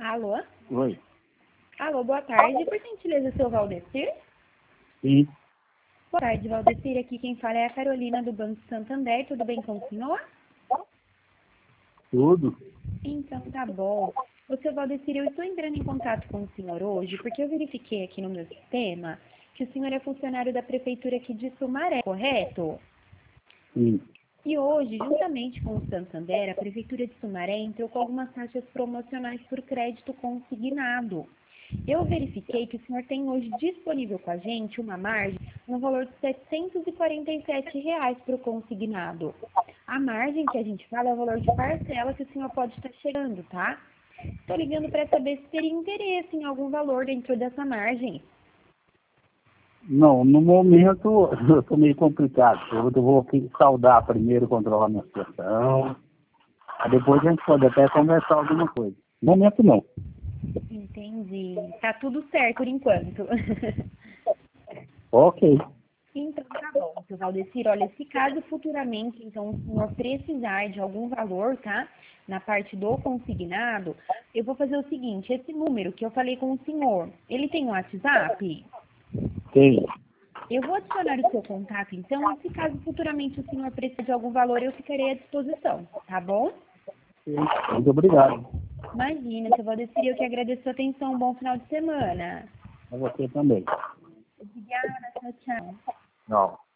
Alô? Oi. Alô, boa tarde. Por gentileza, seu Valdecir? Sim. Boa tarde, Valdecir. Aqui quem fala é a Carolina do Banco Santander. Tudo bem com o senhor? Tudo? Então, tá bom. Ô, seu Valdecir, eu estou entrando em contato com o senhor hoje porque eu verifiquei aqui no meu sistema que o senhor é funcionário da Prefeitura aqui de Sumaré, correto? Sim. E hoje, juntamente com o Santander, a Prefeitura de Sumaré entrou com algumas taxas promocionais por crédito consignado. Eu verifiquei que o senhor tem hoje disponível com a gente uma margem no valor de R$ 747 para o consignado. A margem que a gente fala é o valor de parcela que o senhor pode estar chegando, tá? Estou ligando para saber se teria interesse em algum valor dentro dessa margem. Não, no momento eu estou meio complicado. Eu vou aqui saudar primeiro, controlar minha situação. Aí depois a gente pode até conversar alguma coisa. No momento não. Entendi. Tá tudo certo por enquanto. Ok. Então, tá bom, seu Valdecir. Olha, se caso futuramente, então, o senhor precisar de algum valor, tá? Na parte do consignado, eu vou fazer o seguinte, esse número que eu falei com o senhor, ele tem um WhatsApp? Tem. Eu vou adicionar o seu contato, então, e se caso futuramente o senhor precisar de algum valor, eu ficarei à disposição, tá bom? Muito obrigado. Imagina, seu Valdecir, eu que agradeço a sua atenção. Um bom final de semana. A você também. Obrigada, tchau, tchau. Não.